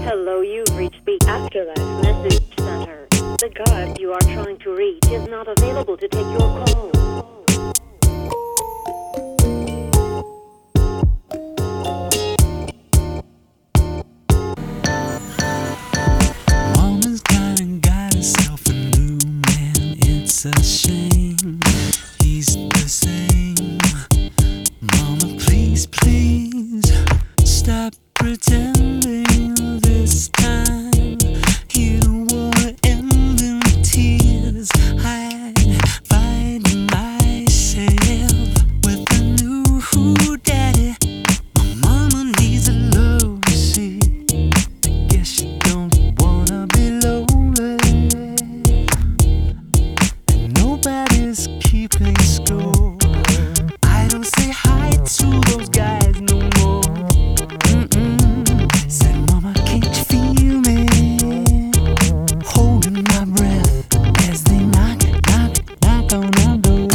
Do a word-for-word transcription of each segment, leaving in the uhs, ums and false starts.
Hello, you've reached the Afterlife Message Center. The guard you are trying to reach is not available to take your call. Woman's gone and got herself a new man. It's a shame he's the same. Mama, please, please stop pretending this time. You don't wanna end in tears. I find myself with a new daddy. My mama needs a love, you see. I guess you don't wanna be lonely, and nobody's keeping score. I don't say hi to those guys no more. Mm-mm. Said, Mama, can't you feel me? Holding my breath as they knock, knock, knock on our door.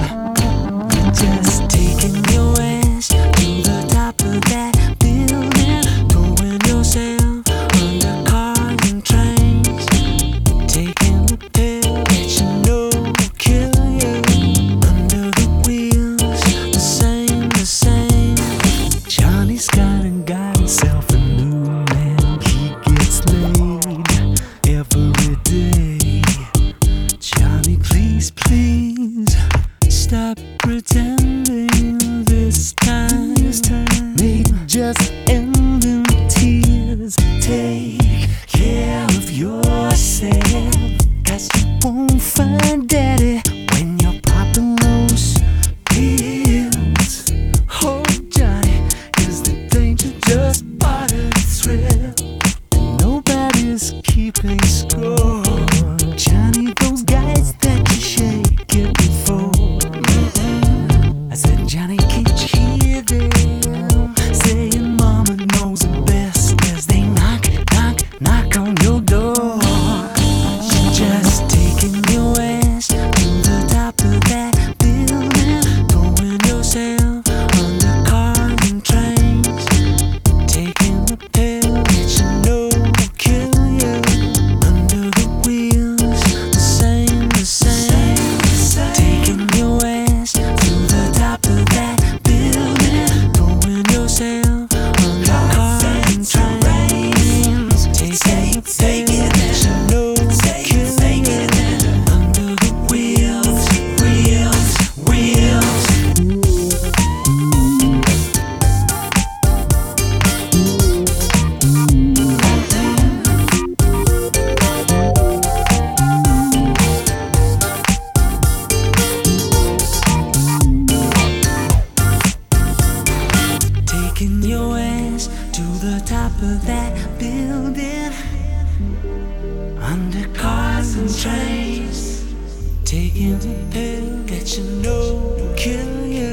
Just taking your ass to the top of that building, throwing yourself under cars and trains, taking the pill that you know will kill you. Under the wheels, the same, the same. Johnny's gone and got himself a new man. He gets laid every day. Johnny, please, please stop pretending this time. Maybe just end in tears. Take care of yourself, 'cause you won't find daddy when you're popping those pills. Oh, Johnny, is the danger just part of the thrill? Nobody's keeping score. Johnny, those guys that you shake it before. I said, Johnny, can't you hear them saying mama knows it best as they knock, knock, knock on your door? You're just taking your ass to the top of that building, throwing yourself under cars and trains, taking the pill that you know will kill you. Under the wheels, the same, the same. Taking your ass to the top of that building, throwing yourself under cars and trains, taking the pill that you know will kill you. Under the wheels, wheels, wheels. Taking your ass to the top of that building, under cars and trains, taking the pill that you know will kill you.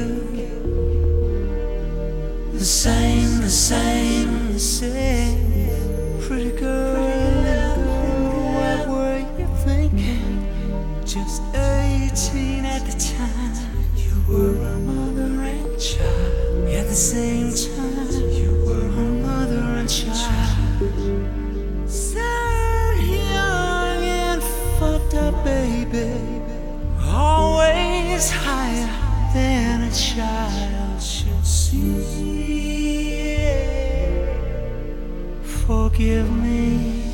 The same, the same, the same. Pretty girl, what were you thinking? Just eighteen at the time. You were a mother and child. At the same time, you were a mother and child. So young and fucked up, baby. Always higher than a child should see. Forgive me.